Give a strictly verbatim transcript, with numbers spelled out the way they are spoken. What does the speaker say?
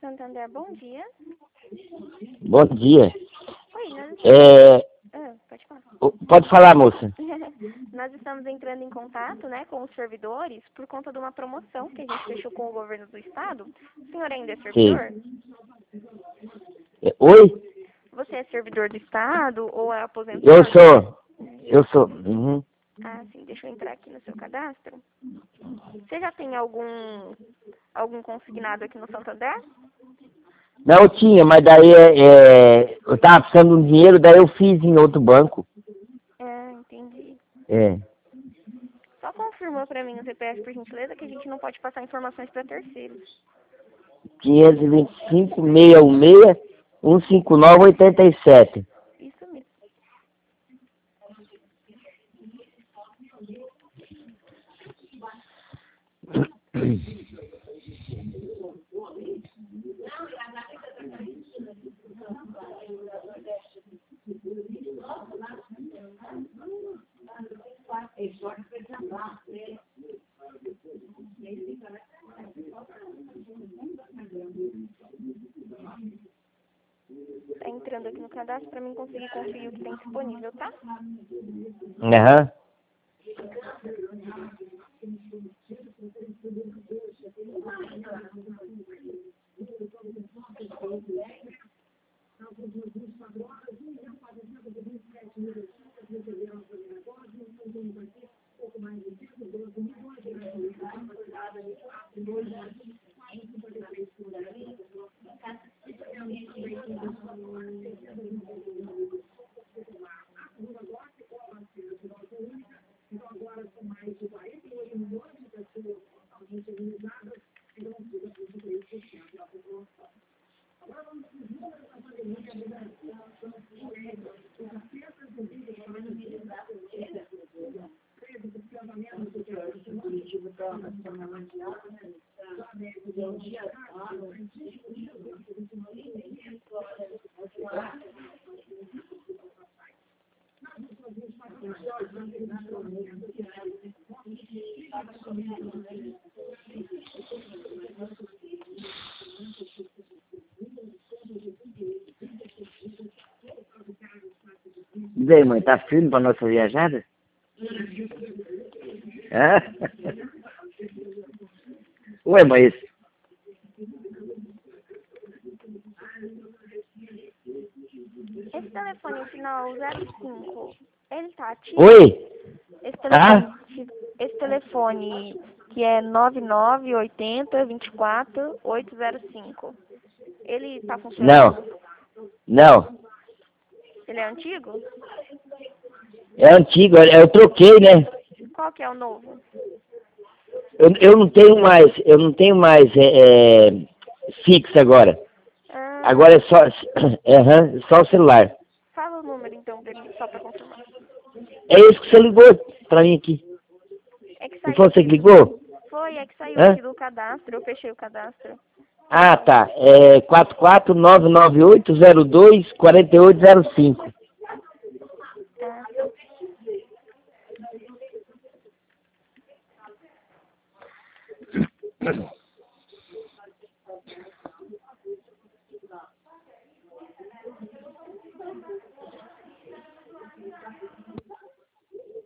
Santander, bom dia. Bom dia. Oi, nós estamos... É... Ah, pode falar. Pode falar, moça. Nós estamos entrando em contato, né, com os servidores por conta de uma promoção que a gente fechou com o governo do estado. O senhor ainda é servidor? Sim. É, oi? Você é servidor do estado ou é aposentado? Eu sou. Eu sou. Uhum. Ah, sim. Deixa eu entrar aqui no seu cadastro. Você já tem algum algum consignado aqui no Santander? Não, eu tinha, mas daí é, é, eu tava precisando de um dinheiro, daí eu fiz em outro banco. É, entendi. É. Só confirma pra mim o C P F, por gentileza, que a gente não pode passar informações para terceiros. quinhentos e vinte e cinco, seiscentos e dezesseis, cento e cinquenta e nove, oitenta e sete. Isso mesmo. Tá entrando aqui no cadastro pra mim conseguir conferir o que tem disponível, tá? Aham. E aí, mãe, tá firme pra nossa viajada? Hã? Ué, mãe, esse... Esse telefone final zero cinco, ele tá ativo? Oi? Esse Ah? telefone, esse telefone que é nove nove oito zero, dois quatro, oito zero cinco, ele tá funcionando? Não. Não. Ele é antigo? É antigo, eu troquei, né? Qual que é o novo? Eu, eu não tenho mais, eu não tenho mais é, é, fixo agora. Ah, Agora é só, uhum, só o celular. fala o número então pra mim, só pra confirmar. É isso que você ligou pra mim aqui. É que Não saiu foi você aqui. que ligou? Foi, é que saiu Hã? aqui do cadastro, eu fechei o cadastro. Ah, tá. É quatro quatro nove nove oito zero dois quatro oito zero cinco. Ah, Uhum.